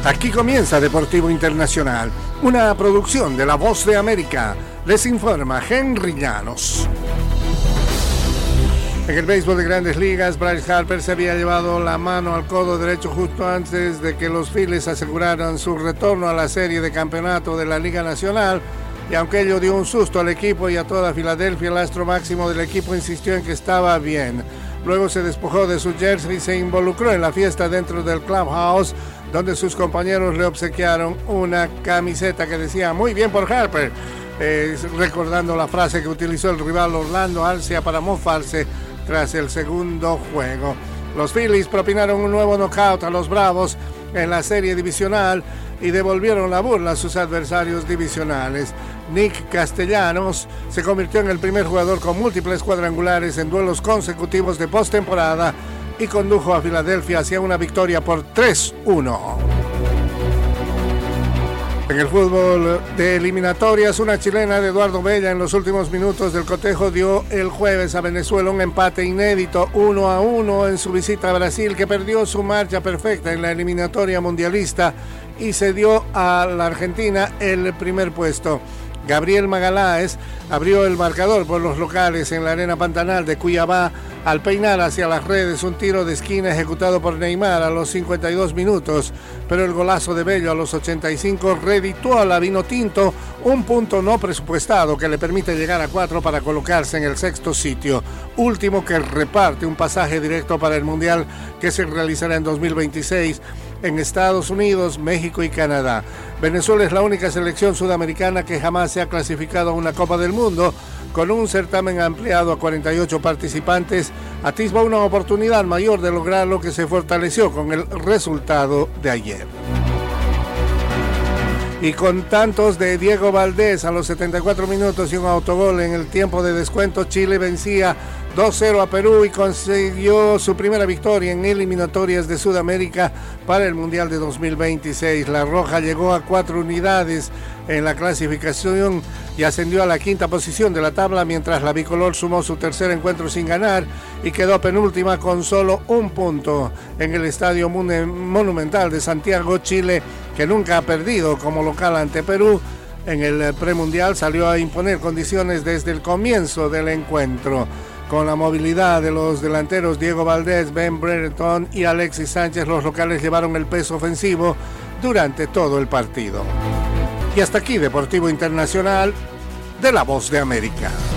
Aquí comienza Deportivo Internacional, una producción de La Voz de América. Les informa Henry Llanos. En el béisbol de Grandes Ligas, Bryce Harper se había llevado la mano al codo derecho justo antes de que los Phillies aseguraran su retorno a la serie de campeonato de la Liga Nacional. Y aunque ello dio un susto al equipo y a toda Filadelfia, el astro máximo del equipo insistió en que estaba bien. Luego se despojó de su jersey y se involucró en la fiesta dentro del clubhouse, donde sus compañeros le obsequiaron una camiseta que decía "Muy bien por Harper", recordando la frase que utilizó el rival Orlando Arcia para mofarse tras el segundo juego. Los Phillies propinaron un nuevo knockout a los Bravos en la serie divisional y devolvieron la burla a sus adversarios divisionales. Nick Castellanos se convirtió en el primer jugador con múltiples cuadrangulares en duelos consecutivos de postemporada y condujo a Filadelfia hacia una victoria por 3-1. En el fútbol de eliminatorias, una chilena de Eduardo Bella en los últimos minutos del cotejo dio el jueves a Venezuela un empate inédito 1-1 en su visita a Brasil, que perdió su marcha perfecta en la eliminatoria mundialista y se dio a la Argentina el primer puesto. Gabriel Magaláes abrió el marcador por los locales en la arena Pantanal de Cuiabá al peinar hacia las redes un tiro de esquina ejecutado por Neymar a los 52 minutos, pero el golazo de Bello a los 85 redituó a la Vinotinto un punto no presupuestado que le permite llegar a 4 para colocarse en el sexto sitio, último que reparte un pasaje directo para el Mundial que se realizará en 2026 en Estados Unidos, México y Canadá. Venezuela es la única selección sudamericana que jamás se ha clasificado a una Copa del Mundo. Con un certamen ampliado a 48 participantes, atisba una oportunidad mayor de lograrlo, que se fortaleció con el resultado de ayer. Y con tantos de Diego Valdés a los 74 minutos y un autogol en el tiempo de descuento, Chile vencía 2-0 a Perú y consiguió su primera victoria en eliminatorias de Sudamérica para el Mundial de 2026. La Roja llegó a 4 unidades en la clasificación y ascendió a la quinta posición de la tabla, mientras la bicolor sumó su tercer encuentro sin ganar y quedó penúltima con solo un punto en el Estadio Monumental de Santiago. Chile, que nunca ha perdido como local ante Perú en el premundial, salió a imponer condiciones desde el comienzo del encuentro. Con la movilidad de los delanteros Diego Valdés, Ben Brereton y Alexis Sánchez, los locales llevaron el peso ofensivo durante todo el partido. Y hasta aquí Deportivo Internacional de La Voz de América.